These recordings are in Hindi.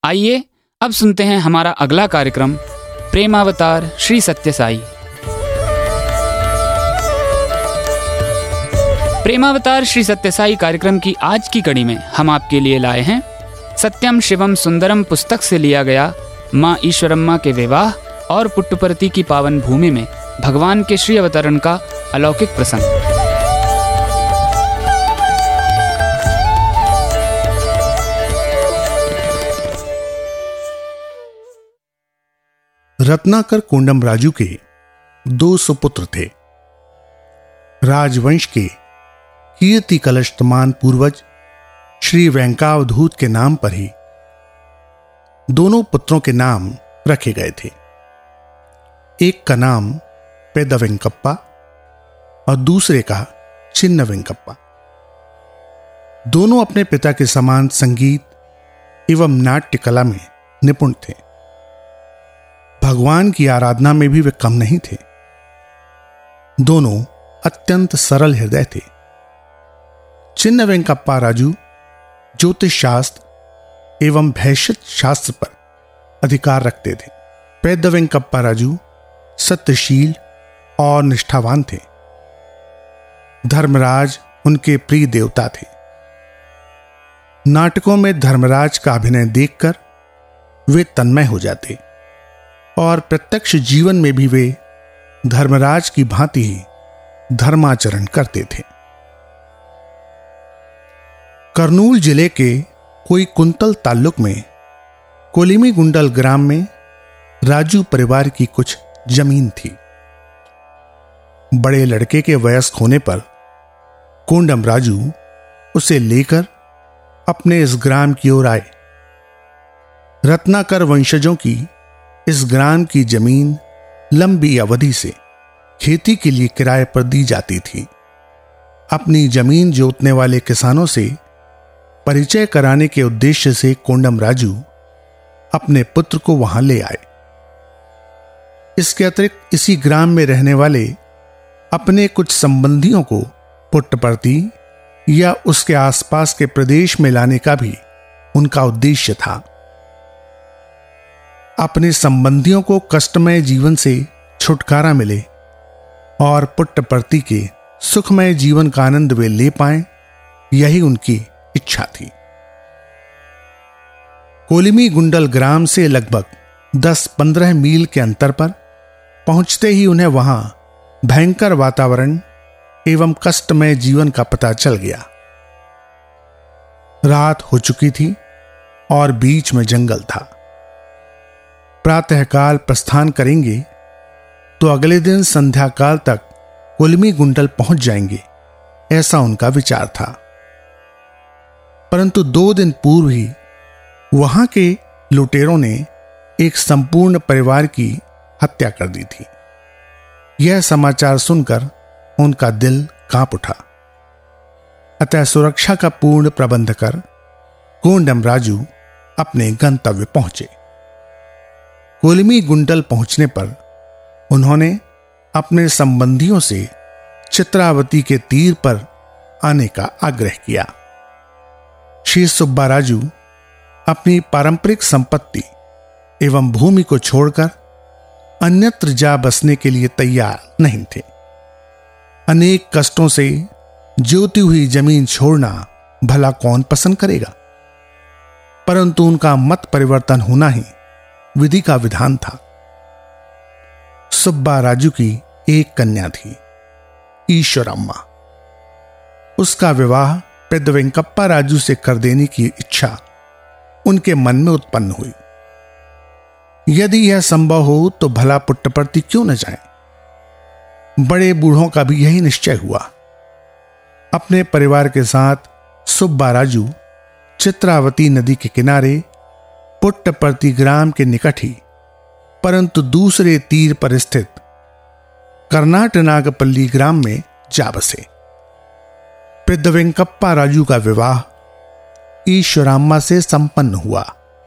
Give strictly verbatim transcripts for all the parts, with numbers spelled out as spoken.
आइए अब सुनते हैं हमारा अगला कार्यक्रम प्रेमावतार श्री सत्य साई। प्रेमावतार श्री सत्य साई कार्यक्रम की आज की कड़ी में हम आपके लिए लाए हैं सत्यम शिवम सुंदरम पुस्तक से लिया गया माँ ईश्वरम्मा के विवाह और पुट्टपर्ती की पावन भूमि में भगवान के श्री अवतरण का अलौकिक प्रसंग। रत्नाकर कोंडम राजू के दो सुपुत्र थे। राजवंश के कीर्ति कलशतमान पूर्वज श्री वेंकावधूत के नाम पर ही दोनों पुत्रों के नाम रखे गए थे। एक का नाम पेद्द वेंकप्पा और दूसरे का चिन्न वेंकप्पा। दोनों अपने पिता के समान संगीत एवं नाट्य कला में निपुण थे। भगवान की आराधना में भी वे कम नहीं थे। दोनों अत्यंत सरल हृदय थे। चिन्न वेंकप्पा राजू ज्योतिष शास्त्र एवं भैषज शास्त्र पर अधिकार रखते थे। पेद्द वेंकप्पा राजू सत्यशील और निष्ठावान थे। धर्मराज उनके प्रिय देवता थे। नाटकों में धर्मराज का अभिनय देखकर वे तन्मय हो जाते और प्रत्यक्ष जीवन में भी वे धर्मराज की भांति ही धर्माचरण करते थे। करनूल जिले के कोई कुंतल ताल्लुक में कोलिमी गुंडल ग्राम में राजू परिवार की कुछ जमीन थी। बड़े लड़के के वयस्क होने पर कोंडम राजू उसे लेकर अपने इस ग्राम की ओर आए। रत्नाकर वंशजों की इस ग्राम की जमीन लंबी अवधि से खेती के लिए किराए पर दी जाती थी। अपनी जमीन जोतने वाले किसानों से परिचय कराने के उद्देश्य से कोंडम राजू अपने पुत्र को वहां ले आए। इसके अतिरिक्त इसी ग्राम में रहने वाले अपने कुछ संबंधियों को पुट्टपर्ती या उसके आसपास के प्रदेश में लाने का भी उनका उद्देश्य था। अपने संबंधियों को कष्टमय जीवन से छुटकारा मिले और पुट्टपर्ती के सुखमय जीवन का आनंद वे ले पाएं, यही उनकी इच्छा थी। कोलिमी गुंडल ग्राम से लगभग दस पंद्रह मील के अंतर पर पहुंचते ही उन्हें वहां भयंकर वातावरण एवं कष्टमय जीवन का पता चल गया। रात हो चुकी थी और बीच में जंगल था। प्रातःकाल प्रस्थान करेंगे तो अगले दिन संध्या काल तक कोलिमी गुंडल पहुंच जाएंगे, ऐसा उनका विचार था। परंतु दो दिन पूर्व ही वहां के लुटेरों ने एक संपूर्ण परिवार की हत्या कर दी थी। यह समाचार सुनकर उनका दिल कांप उठा। अतः सुरक्षा का पूर्ण प्रबंध कर कोंडम राजू अपने गंतव्य पहुंचे। कोलिमी गुंडल पहुंचने पर उन्होंने अपने संबंधियों से चित्रावती के तीर पर आने का आग्रह किया। श्री सुब्बा राजू अपनी पारंपरिक संपत्ति एवं भूमि को छोड़कर अन्यत्र जा बसने के लिए तैयार नहीं थे। अनेक कष्टों से जोती हुई जमीन छोड़ना भला कौन पसंद करेगा, परंतु उनका मत परिवर्तन होना ही विधि का विधान था। सुब्बा राजू की एक कन्या थी, ईश्वरम्मा। उसका विवाह पेद्द वेंकप्पा राजू से कर देने की इच्छा उनके मन में उत्पन्न हुई। यदि यह संभव हो तो भला पुट्टपर्ती क्यों न जाए। बड़े बूढ़ों का भी यही निश्चय हुआ। अपने परिवार के साथ सुब्बा राजू चित्रावती नदी के किनारे पुट्टपर्ती ग्राम के निकट ही परंतु दूसरे तीर पर स्थित कर्नाटनागपल्ली ग्राम में जा बसे। पेद्द वेंकप्पा राजू का विवाह ईश्वराम्मा से संपन्न हुआ।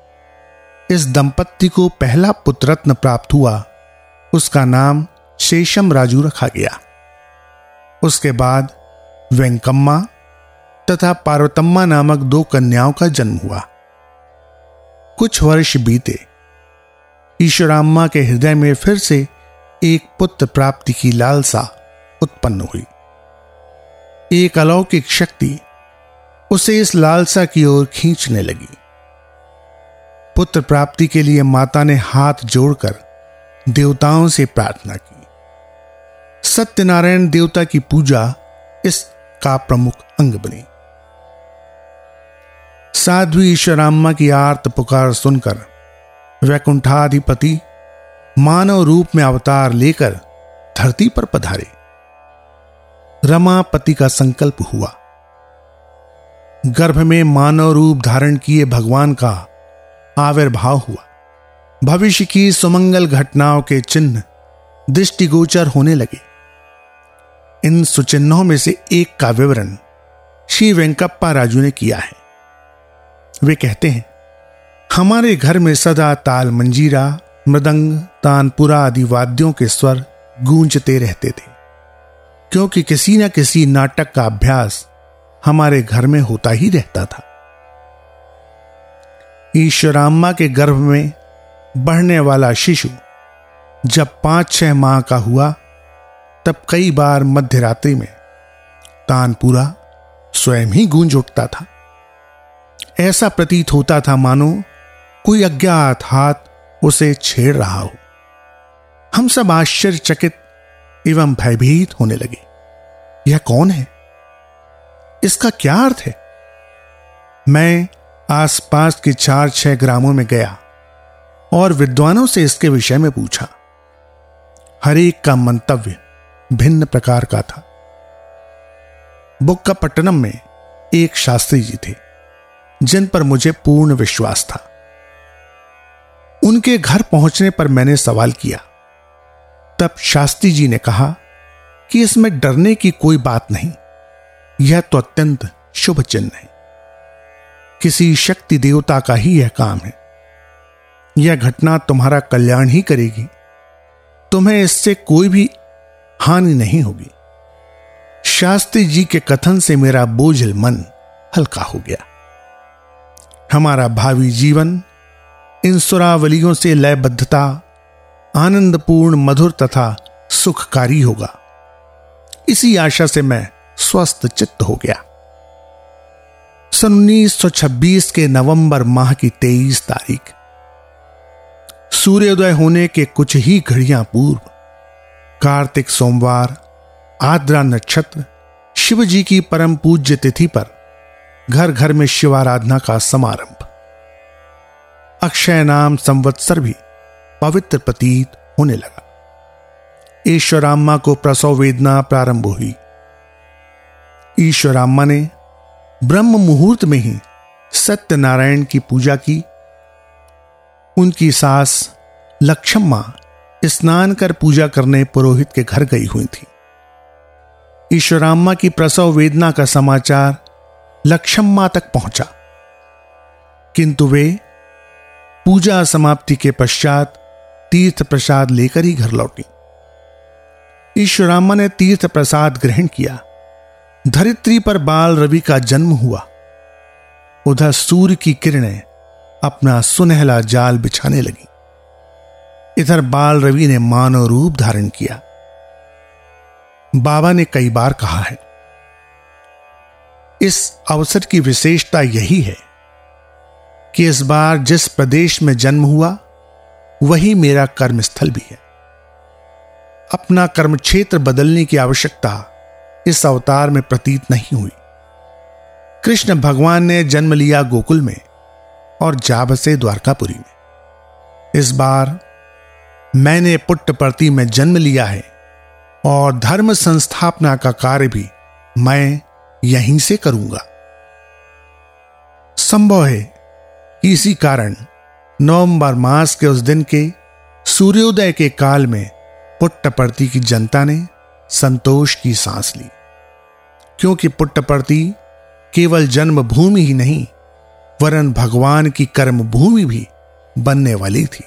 इस दंपत्ति को पहला पुत्र रत्न प्राप्त हुआ। उसका नाम शेषम राजू रखा गया। उसके बाद वेंकम्मा तथा पार्वतम्मा नामक दो कन्याओं का जन्म हुआ। कुछ वर्ष बीते, ईश्वराम्मा के हृदय में फिर से एक पुत्र प्राप्ति की लालसा उत्पन्न हुई। एक अलौकिक शक्ति उसे इस लालसा की ओर खींचने लगी। पुत्र प्राप्ति के लिए माता ने हाथ जोड़कर देवताओं से प्रार्थना की। सत्यनारायण देवता की पूजा इसका प्रमुख अंग बनी। साध्वी ईश्वराम्मा की आर्त पुकार सुनकर वैकुंठाधिपति मानव रूप में अवतार लेकर धरती पर पधारे। रमापति का संकल्प हुआ। गर्भ में मानव रूप धारण किए भगवान का आविर्भाव हुआ। भविष्य की सुमंगल घटनाओं के चिन्ह दृष्टिगोचर होने लगे। इन सुचिन्हों में से एक का विवरण श्री वेंकप्पा राजू ने किया है। वे कहते हैं, हमारे घर में सदा ताल मंजीरा, मृदंग, तानपुरा आदि वाद्यों के स्वर गूंजते रहते थे, क्योंकि किसी न किसी नाटक का अभ्यास हमारे घर में होता ही रहता था। ईश्वराम्मा के गर्भ में बढ़ने वाला शिशु जब पांच छह माह का हुआ, तब कई बार मध्य रात्रि में तानपुरा स्वयं ही गूंज उठता था। ऐसा प्रतीत होता था मानो कोई अज्ञात हाथ उसे छेड़ रहा हो। हम सब आश्चर्यचकित एवं भयभीत होने लगे। यह कौन है? इसका क्या अर्थ है? मैं आसपास के चार छह ग्रामों में गया और विद्वानों से इसके विषय में पूछा। हर एक का मंतव्य भिन्न प्रकार का था। बुक्कापट्टनम में एक शास्त्री जी थे जिन पर मुझे पूर्ण विश्वास था। उनके घर पहुंचने पर मैंने सवाल किया। तब शास्त्री जी ने कहा कि इसमें डरने की कोई बात नहीं, यह तो अत्यंत शुभ चिन्ह है। किसी शक्ति देवता का ही यह काम है। यह घटना तुम्हारा कल्याण ही करेगी, तुम्हें इससे कोई भी हानि नहीं होगी। शास्त्री जी के कथन से मेरा बोझिल मन हल्का हो गया। हमारा भावी जीवन इन सुरावलियों से लयबद्धता, आनंदपूर्ण, मधुर तथा सुखकारी होगा। इसी आशा से मैं स्वस्थ चित्त हो गया। सन उन्नीस सौ छब्बीस के नवंबर माह की तेईस तारीख, सूर्योदय होने के कुछ ही घड़ियां पूर्व, कार्तिक सोमवार, आद्रा नक्षत्र, शिव जी की परम पूज्य तिथि पर घर घर में शिवाराधना का समारंभ। अक्षय नाम संवत्सर भी पवित्र प्रतीत होने लगा। ईश्वराम्मा को प्रसव वेदना प्रारंभ हुई। ईश्वराम्मा ने ब्रह्म मुहूर्त में ही सत्यनारायण की पूजा की। उनकी सास लक्ष्मम्मा स्नान कर पूजा करने पुरोहित के घर गई हुई थी। ईश्वराम्मा की प्रसव वेदना का समाचार लक्ष्मम्मा तक पहुंचा, किंतु वे पूजा समाप्ति के पश्चात तीर्थ प्रसाद लेकर ही घर लौटी। ईश्वराम्मा ने तीर्थ प्रसाद ग्रहण किया। धरित्री पर बाल रवि का जन्म हुआ। उधर सूर्य की किरणें अपना सुनहला जाल बिछाने लगी। इधर बाल रवि ने मानव रूप धारण किया। बाबा ने कई बार कहा है, इस अवसर की विशेषता यही है कि इस बार जिस प्रदेश में जन्म हुआ वही मेरा कर्मस्थल भी है। अपना कर्म क्षेत्र बदलने की आवश्यकता इस अवतार में प्रतीत नहीं हुई। कृष्ण भगवान ने जन्म लिया गोकुल में और जा बसे द्वारकापुरी में। इस बार मैंने पुट्टपर्ती में जन्म लिया है और धर्म संस्थापना का कार्य भी मैं यहीं से करूंगा। संभव है कि इसी कारण नवंबर मास के उस दिन के सूर्योदय के काल में पुट्टपर्ती की जनता ने संतोष की सांस ली, क्योंकि पुट्टपर्ती केवल जन्मभूमि ही नहीं वरन भगवान की कर्म भूमि भी बनने वाली थी।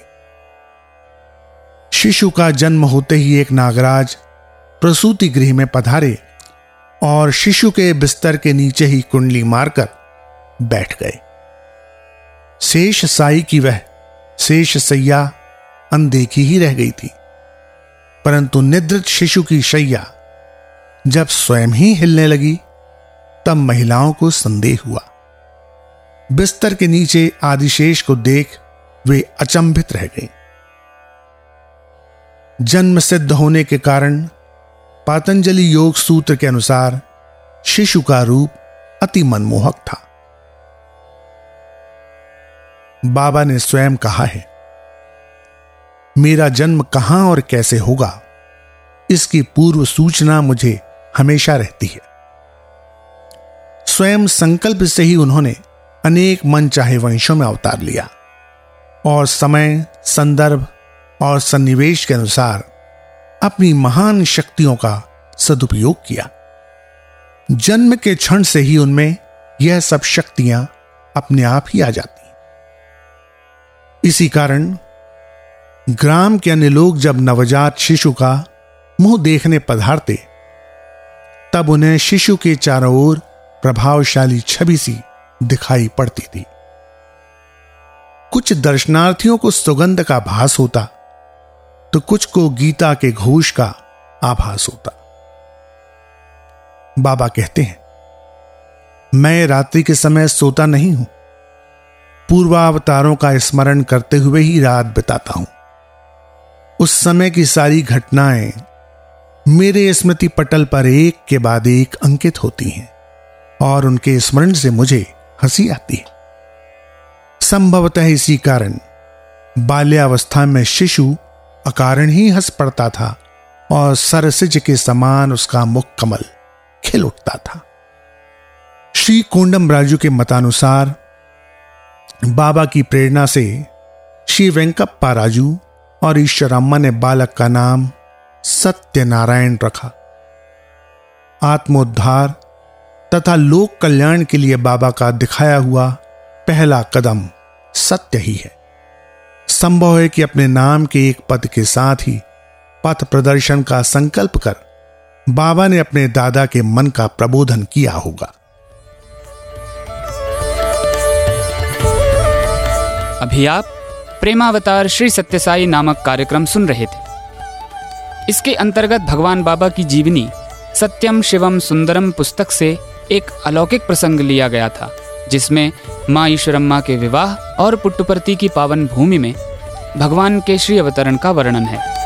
शिशु का जन्म होते ही एक नागराज प्रसूति गृह में पधारे और शिशु के बिस्तर के नीचे ही कुंडली मारकर बैठ गए। शेष साई की वह शेष सैया अनदेखी ही रह गई थी, परंतु निद्रित शिशु की शैया जब स्वयं ही हिलने लगी तब महिलाओं को संदेह हुआ। बिस्तर के नीचे आदिशेष को देख वे अचंभित रह गईं। जन्म सिद्ध होने के कारण पातंजलि योग सूत्र के अनुसार शिशु का रूप अति मनमोहक था। बाबा ने स्वयं कहा है, मेरा जन्म कहां और कैसे होगा, इसकी पूर्व सूचना मुझे हमेशा रहती है। स्वयं संकल्प से ही उन्होंने अनेक मनचाहे वंशों में अवतार लिया और समय, संदर्भ और सन्निवेश के अनुसार अपनी महान शक्तियों का सदुपयोग किया। जन्म के क्षण से ही उनमें यह सब शक्तियां अपने आप ही आ जाती। इसी कारण ग्राम के अन्य लोग जब नवजात शिशु का मुंह देखने पधारते तब उन्हें शिशु के चारों ओर प्रभावशाली छवि सी दिखाई पड़ती थी। कुछ दर्शनार्थियों को सुगंध का भास होता तो कुछ को गीता के घोष का आभास होता। बाबा कहते हैं, मैं रात्रि के समय सोता नहीं हूं, पूर्वावतारों का स्मरण करते हुए ही रात बिताता हूं। उस समय की सारी घटनाएं मेरे स्मृति पटल पर एक के बाद एक अंकित होती हैं और उनके स्मरण से मुझे हंसी आती है। संभवतः इसी कारण बाल्यावस्था में शिशु अकारण ही हंस पड़ता था और सरसिज के समान उसका मुख कमल खिल उठता था। श्री कोंडम राजू के मतानुसार बाबा की प्रेरणा से श्री वेंकप्पा राजू और ईश्वरम्मा ने बालक का नाम सत्यनारायण रखा। आत्मोद्धार तथा लोक कल्याण के लिए बाबा का दिखाया हुआ पहला कदम सत्य ही है। संभव है कि अपने नाम के एक पद के साथ ही पथ प्रदर्शन का संकल्प कर बाबा ने अपने दादा के मन का प्रबोधन किया होगा। अभी आप प्रेमावतार श्री सत्यसाई नामक कार्यक्रम सुन रहे थे। इसके अंतर्गत भगवान बाबा की जीवनी सत्यम शिवम सुंदरम पुस्तक से एक अलौकिक प्रसंग लिया गया था, जिसमें मां ईश्वरम्मा के विवाह और पुट्टुपर्ती की पावन भूमि में भगवान के श्री अवतरण का वर्णन है।